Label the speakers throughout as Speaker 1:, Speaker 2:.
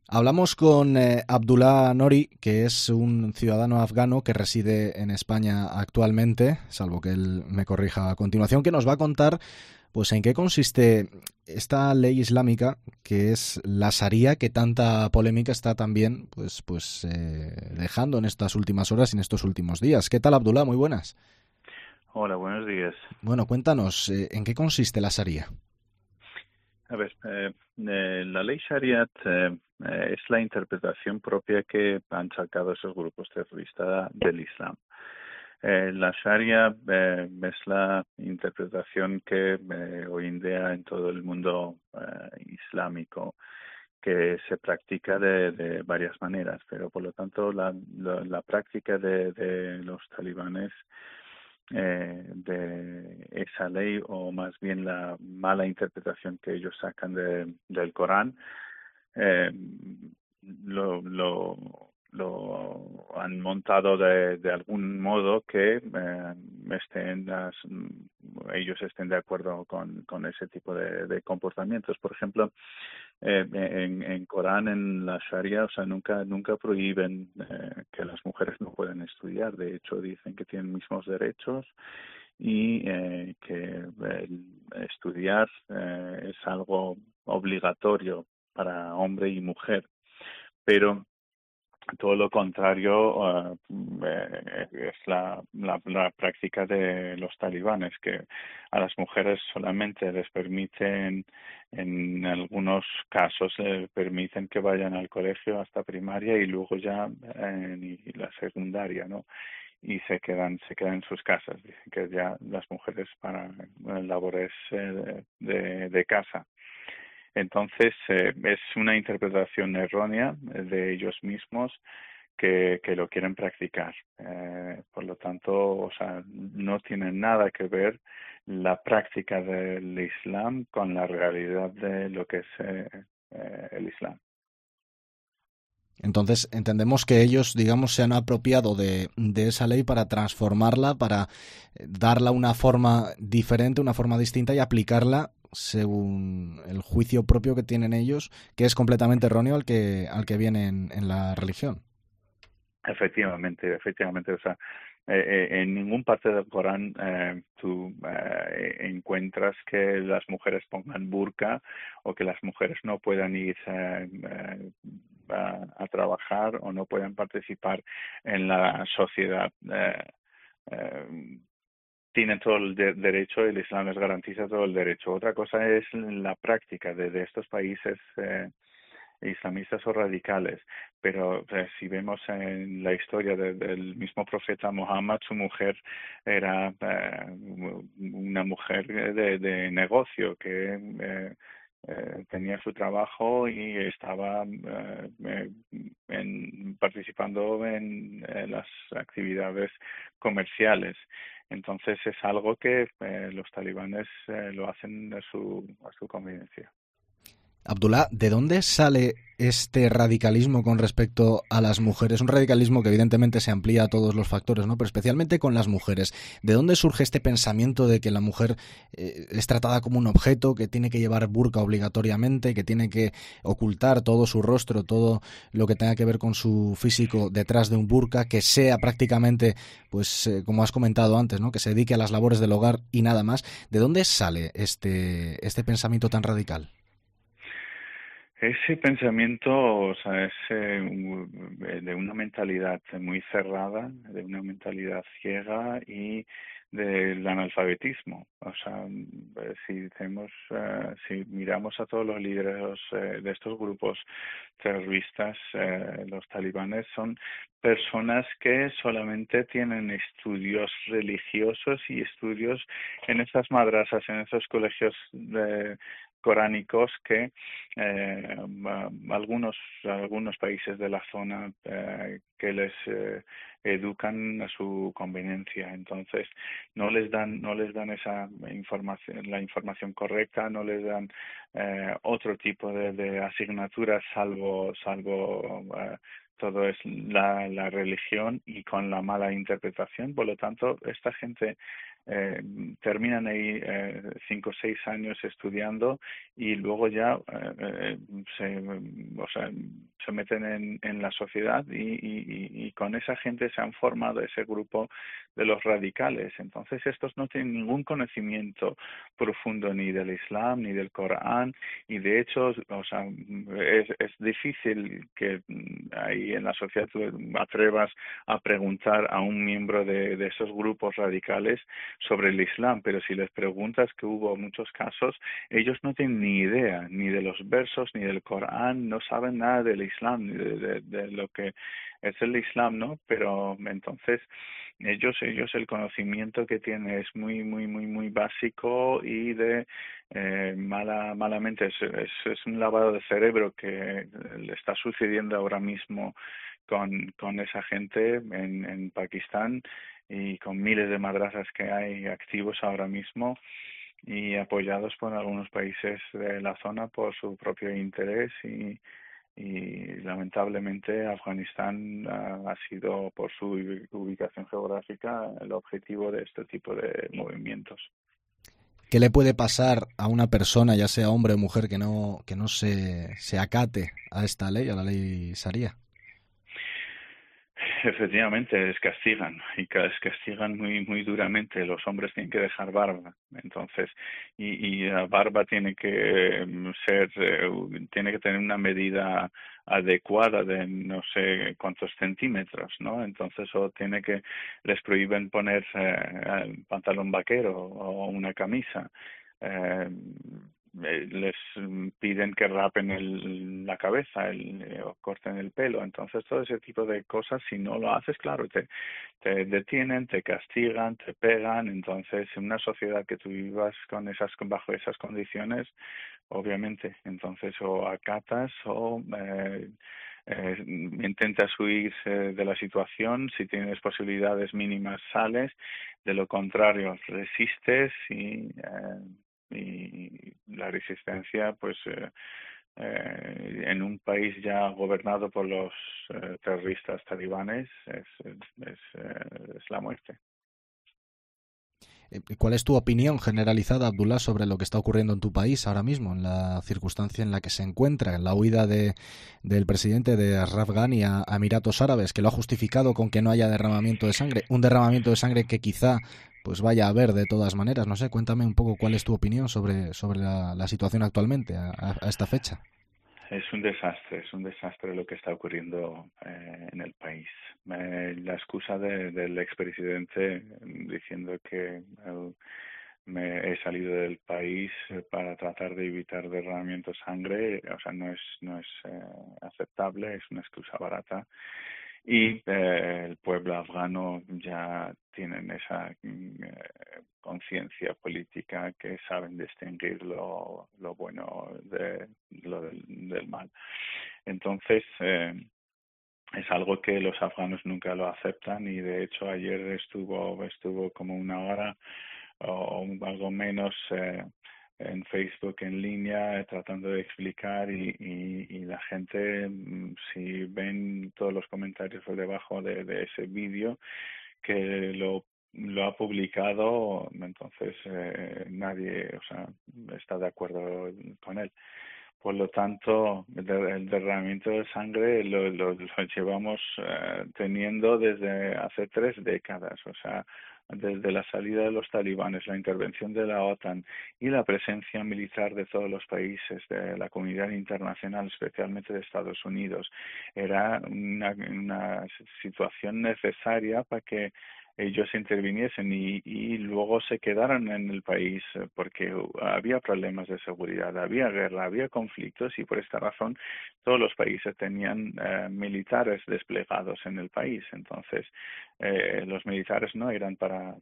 Speaker 1: Hablamos con Abdullah Nori, que es un ciudadano afgano que reside en España actualmente, salvo que él me corrija a continuación, que nos va a contar pues en qué consiste esta ley islámica que es la Sharia, que tanta polémica está también dejando en estas últimas horas y en estos últimos días. ¿Qué tal, Abdullah? Muy buenas.
Speaker 2: Hola, buenos días.
Speaker 1: Bueno, cuéntanos, ¿en qué consiste la Sharia?
Speaker 2: A ver, la ley Shariat es la interpretación propia que han sacado esos grupos terroristas del Islam. La Sharia es la interpretación que hoy en día en todo el mundo islámico que se practica de varias maneras, pero por lo tanto la práctica de los talibanes de esa ley o más bien la mala interpretación que ellos sacan del Corán, eh, lo han montado de algún modo que ellos estén de acuerdo con ese tipo de comportamientos. Por ejemplo, en Corán, en la Sharia, o sea, nunca prohíben que las mujeres no puedan estudiar. De hecho, dicen que tienen mismos derechos y que estudiar es algo obligatorio para hombre y mujer. Pero todo lo contrario es la práctica de los talibanes, que a las mujeres solamente les permiten, en algunos casos, permiten que vayan al colegio hasta primaria y luego ya y la secundaria, ¿no? Y se quedan en sus casas. Dicen que ya las mujeres para labores de casa. Entonces, es una interpretación errónea de ellos mismos que lo quieren practicar. Por lo tanto, o sea, no tiene nada que ver la práctica del Islam con la realidad de lo que es el Islam.
Speaker 1: Entonces entendemos que ellos, digamos, se han apropiado de esa ley para transformarla, para darla una forma diferente, una forma distinta y aplicarla según el juicio propio que tienen ellos, que es completamente erróneo al que viene en la religión.
Speaker 2: Efectivamente, o sea, en ningún parte del Corán tú encuentras que las mujeres pongan burka o que las mujeres no puedan ir a trabajar o no puedan participar en la sociedad. Eh, Tienen todo el derecho, el Islam les garantiza todo el derecho. Otra cosa es la práctica de estos países islamistas o radicales, pero si vemos en la historia del mismo profeta Muhammad, su mujer era una mujer de negocio que tenía su trabajo y estaba participando en las actividades comerciales. Entonces es algo que los talibanes lo hacen a su conveniencia.
Speaker 1: Abdullah, ¿de dónde sale este radicalismo con respecto a las mujeres? Un radicalismo que evidentemente se amplía a todos los factores, ¿no? Pero especialmente con las mujeres. ¿De dónde surge este pensamiento de que la mujer es tratada como un objeto, que tiene que llevar burka obligatoriamente, que tiene que ocultar todo su rostro, todo lo que tenga que ver con su físico detrás de un burka, que sea prácticamente, como has comentado antes, ¿no? Que se dedique a las labores del hogar y nada más? ¿De dónde sale este pensamiento tan radical?
Speaker 2: Ese pensamiento, o sea, es de una mentalidad muy cerrada, de una mentalidad ciega y del analfabetismo. O sea, si miramos a todos los líderes de estos grupos terroristas, los talibanes son personas que solamente tienen estudios religiosos y estudios en esas madrasas, en esos colegios coránicos que algunos países de la zona que les educan a su conveniencia. Entonces no les dan esa información, la información correcta, no les dan otro tipo de asignaturas salvo todo es la religión y con la mala interpretación. Por lo tanto, esta gente eh, terminan ahí 5 o 6 años estudiando y luego ya o sea, se meten en la sociedad y con esa gente se han formado ese grupo de los radicales. Entonces estos no tienen ningún conocimiento profundo ni del Islam ni del Corán, y de hecho, o sea, es difícil que ahí en la sociedad tú atrevas a preguntar a un miembro de esos grupos radicales sobre el Islam, pero si les preguntas, que hubo muchos casos, ellos no tienen ni idea ni de los versos ni del Corán, no saben nada del Islam, ni de lo que es el Islam, ¿no? Pero entonces ellos el conocimiento que tienen es muy básico y de malamente es un lavado de cerebro que le está sucediendo ahora mismo con esa gente en Pakistán, y con miles de madrasas que hay activos ahora mismo y apoyados por algunos países de la zona por su propio interés, y lamentablemente Afganistán ha sido, por su ubicación geográfica, el objetivo de este tipo de movimientos.
Speaker 1: ¿Qué le puede pasar a una persona, ya sea hombre o mujer, que no se acate a esta ley, a la ley Sharia?
Speaker 2: Efectivamente, les castigan, y les castigan muy duramente. Los hombres tienen que dejar barba, entonces, y la barba tiene que tiene que tener una medida adecuada de no sé cuántos centímetros, ¿no? Entonces, les prohíben poner pantalón vaquero o una camisa. Eh, Les piden que rapen la cabeza, o corten el pelo. Entonces, todo ese tipo de cosas, si no lo haces, claro, te detienen, te castigan, te pegan. Entonces, en una sociedad que tú vivas bajo esas condiciones, obviamente, entonces o acatas o intentas huir de la situación. Si tienes posibilidades mínimas, sales. De lo contrario, resistes, y la resistencia, pues en un país ya gobernado por los terroristas talibanes, es la muerte.
Speaker 1: ¿Cuál es tu opinión generalizada, Abdullah, sobre lo que está ocurriendo en tu país ahora mismo, en la circunstancia en la que se encuentra, en la huida del presidente de Ashraf Ghani a Emiratos Árabes, que lo ha justificado con que no haya derramamiento de sangre, un derramamiento de sangre que quizá pues vaya a haber de todas maneras? No sé, cuéntame un poco cuál es tu opinión sobre la situación actualmente, a esta fecha.
Speaker 2: Es un desastre lo que está ocurriendo en el país. La excusa del expresidente diciendo que me he salido del país para tratar de evitar derramamiento de sangre, o sea, no es aceptable, es una excusa barata. Y el pueblo afgano ya tienen esa conciencia política, que saben distinguir lo bueno de del mal. Entonces, es algo que los afganos nunca lo aceptan, y de hecho ayer estuvo como una hora o algo menos en Facebook en línea, tratando de explicar, y la gente, si ven todos los comentarios por debajo de ese vídeo que lo ha publicado, entonces nadie, o sea, está de acuerdo con él. Por lo tanto, el derramamiento de sangre lo llevamos teniendo desde hace 3 décadas. O sea, desde la salida de los talibanes, la intervención de la OTAN y la presencia militar de todos los países de la comunidad internacional, especialmente de Estados Unidos, era una situación necesaria para que ellos interviniesen, y luego se quedaron en el país porque había problemas de seguridad, había guerra, había conflictos, y por esta razón todos los países tenían militares desplegados en el país. Entonces, los militares no eran para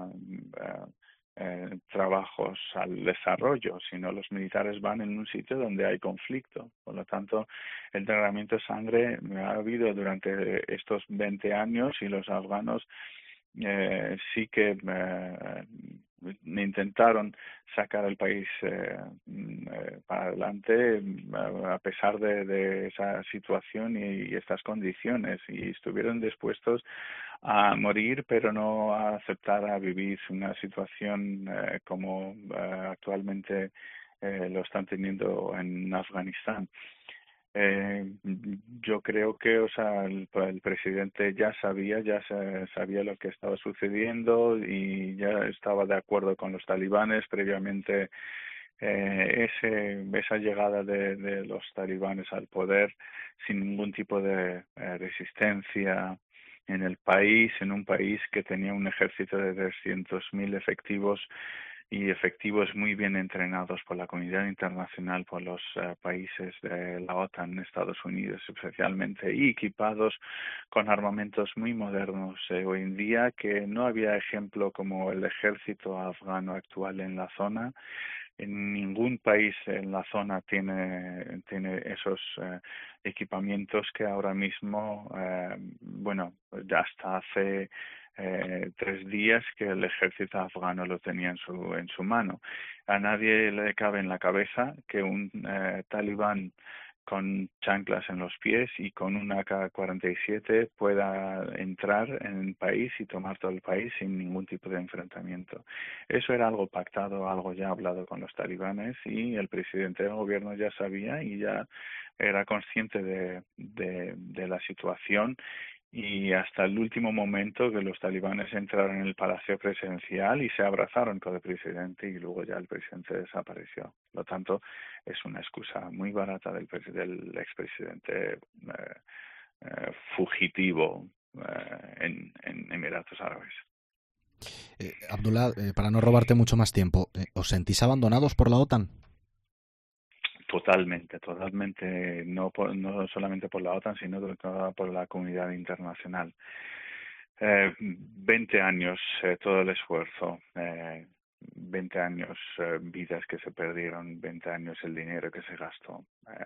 Speaker 2: trabajos al desarrollo, sino los militares van en un sitio donde hay conflicto. Por lo tanto, el derramamiento de sangre ha habido durante estos 20 años, y los afganos sí que intentaron sacar al país para adelante, a pesar de esa situación y estas condiciones, y estuvieron dispuestos a morir, pero no a aceptar a vivir una situación como actualmente lo están teniendo en Afganistán. yo creo que, o sea, el presidente sabía lo que estaba sucediendo y ya estaba de acuerdo con los talibanes previamente. Esa llegada de los talibanes al poder sin ningún tipo de resistencia en el país, en un país que tenía un ejército de 300.000 efectivos y efectivos muy bien entrenados por la comunidad internacional, por los países de la OTAN, Estados Unidos especialmente, y equipados con armamentos muy modernos hoy en día, que no había ejemplo como el ejército afgano actual en la zona. En ningún país en la zona tiene esos equipamientos que ahora mismo, bueno, ya hasta hace 3 días que el ejército afgano lo tenía en su mano. A nadie le cabe en la cabeza que un talibán con chanclas en los pies y con una AK-47 pueda entrar en el país y tomar todo el país sin ningún tipo de enfrentamiento. Eso era algo pactado, algo ya hablado con los talibanes, y el presidente del gobierno ya sabía y ya era consciente de la situación, y hasta el último momento que los talibanes entraron en el Palacio Presidencial y se abrazaron con el presidente, y luego ya el presidente desapareció. Por lo tanto, es una excusa muy barata del expresidente fugitivo en Emiratos Árabes.
Speaker 1: Abdullah, para no robarte mucho más tiempo, ¿os sentís abandonados por la OTAN?
Speaker 2: Totalmente, no solamente por la OTAN, sino por la comunidad internacional. 20 años, todo el esfuerzo, 20 años, vidas que se perdieron, 20 años el dinero que se gastó.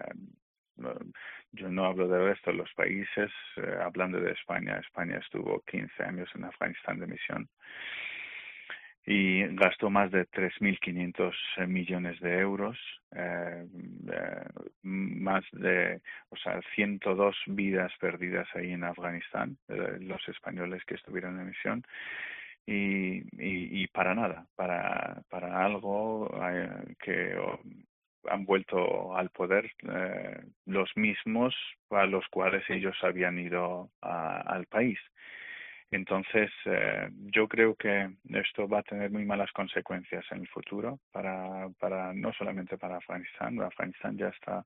Speaker 2: Yo no hablo del resto de los países, hablando de España. España estuvo 15 años en Afganistán de misión y gastó más de 3.500 millones de euros, más de, 102 vidas perdidas ahí en Afganistán, los españoles que estuvieron en misión, y para nada, para algo que han vuelto al poder los mismos a los cuales ellos habían ido al país. Entonces, yo creo que esto va a tener muy malas consecuencias en el futuro, no solamente para Afganistán. Afganistán ya está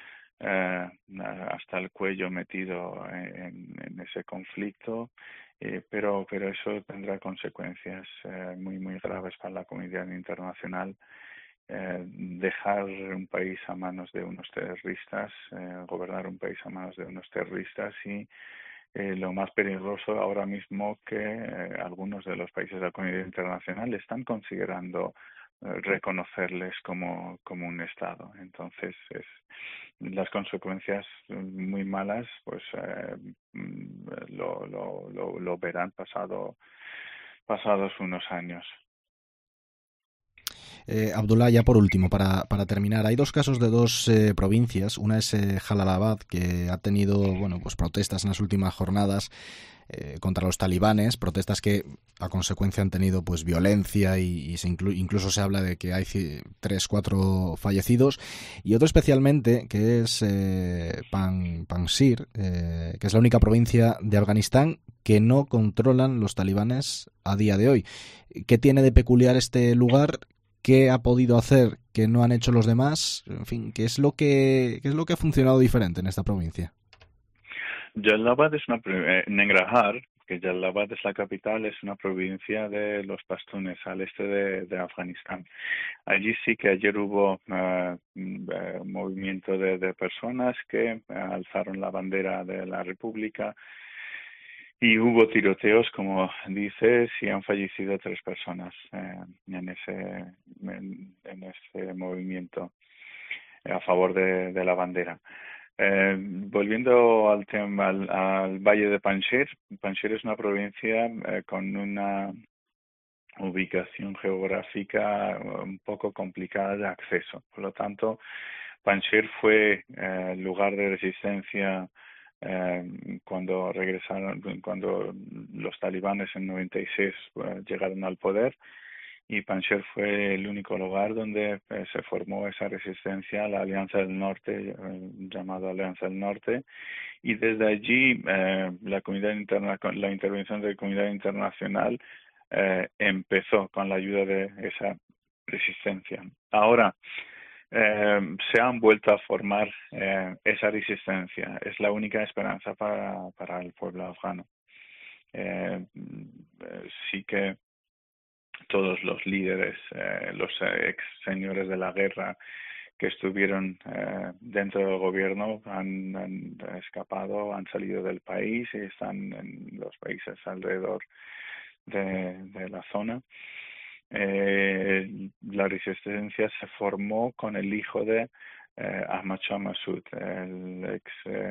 Speaker 2: hasta el cuello metido en ese conflicto, pero eso tendrá consecuencias muy, muy graves para la comunidad internacional. Dejar un país a manos de unos terroristas, gobernar un país a manos de unos terroristas, y lo más peligroso ahora mismo que algunos de los países de la comunidad internacional están considerando reconocerles como un Estado. Entonces, las consecuencias muy malas, pues lo verán pasados unos años.
Speaker 1: Abdullah, ya por último, para terminar, hay dos casos de dos provincias. Una es Jalalabad, que ha tenido pues protestas en las últimas jornadas contra los talibanes, protestas que a consecuencia han tenido pues violencia y incluso se habla de que hay 3-4 fallecidos, y otro especialmente que es Panjshir, que es la única provincia de Afganistán que no controlan los talibanes a día de hoy. ¿Qué tiene de peculiar este lugar? ¿Qué ha podido hacer que no han hecho los demás? En fin, ¿qué es lo que ha funcionado diferente en esta provincia?
Speaker 2: Jalalabad Nangarhar, que Jalalabad es la capital, es una provincia de los pastunes al este de Afganistán. Allí sí que ayer hubo un movimiento de personas que alzaron la bandera de la República, y hubo tiroteos, como dices, y han fallecido 3 personas en ese movimiento a favor de la bandera. Volviendo al tema, al Valle de Panjshir. Panjshir es una provincia con una ubicación geográfica un poco complicada de acceso. Por lo tanto, Panjshir fue lugar de resistencia cuando los talibanes en 96 llegaron al poder, y Panjshir fue el único lugar donde se formó esa resistencia, la Alianza del Norte, llamada Alianza del Norte, y desde allí la intervención de la comunidad internacional empezó con la ayuda de esa resistencia. Ahora se han vuelto a formar esa resistencia. Es la única esperanza para el pueblo afgano. Sí que todos los líderes, los ex señores de la guerra que estuvieron dentro del gobierno han escapado, han salido del país y están en los países alrededor de la zona. La resistencia se formó con el hijo de Ahmad Shah Massoud, el ex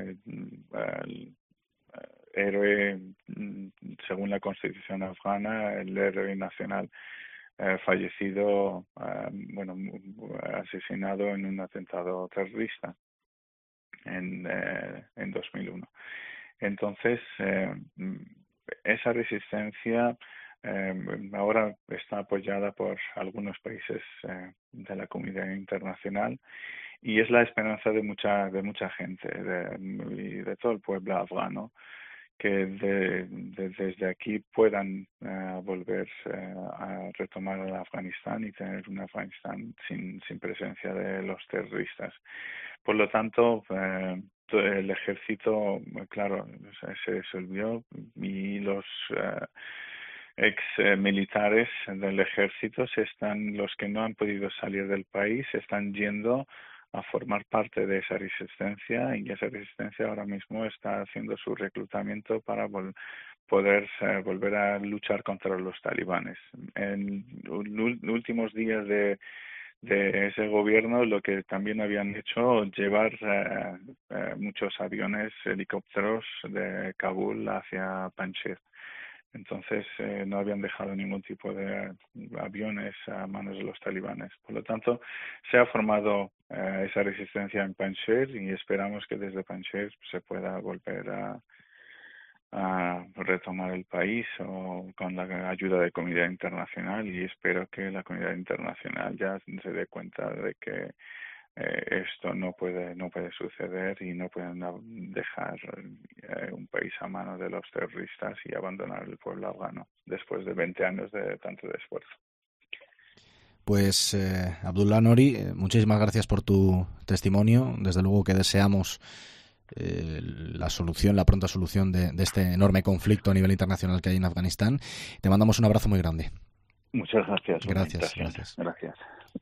Speaker 2: héroe, según la constitución afgana, el héroe nacional fallecido, asesinado en un atentado terrorista en 2001. Entonces, esa resistencia ahora está apoyada por algunos países de la comunidad internacional y es la esperanza de mucha gente y de todo el pueblo afgano que desde aquí puedan volver a retomar el Afganistán y tener un Afganistán sin presencia de los terroristas. Por lo tanto, el ejército, claro, se disolvió y los ex militares del ejército los que no han podido salir del país, están yendo a formar parte de esa resistencia, y esa resistencia ahora mismo está haciendo su reclutamiento para poder volver a luchar contra los talibanes. En los últimos días de ese gobierno, lo que también habían hecho, llevar muchos aviones, helicópteros de Kabul hacia Panjshir. Entonces no habían dejado ningún tipo de aviones a manos de los talibanes. Por lo tanto, se ha formado esa resistencia en Panjshir y esperamos que desde Panjshir se pueda volver a retomar el país o con la ayuda de la comunidad internacional, y espero que la comunidad internacional ya se dé cuenta de que esto no puede suceder y no pueden dejar un país a manos de los terroristas y abandonar el pueblo afgano después de 20 años de tanto esfuerzo.
Speaker 1: Pues Abdullah Nori, muchísimas gracias por tu testimonio. Desde luego que deseamos la pronta solución de este enorme conflicto a nivel internacional que hay en Afganistán. Te mandamos un abrazo muy grande.
Speaker 2: Muchas gracias.
Speaker 1: Gracias.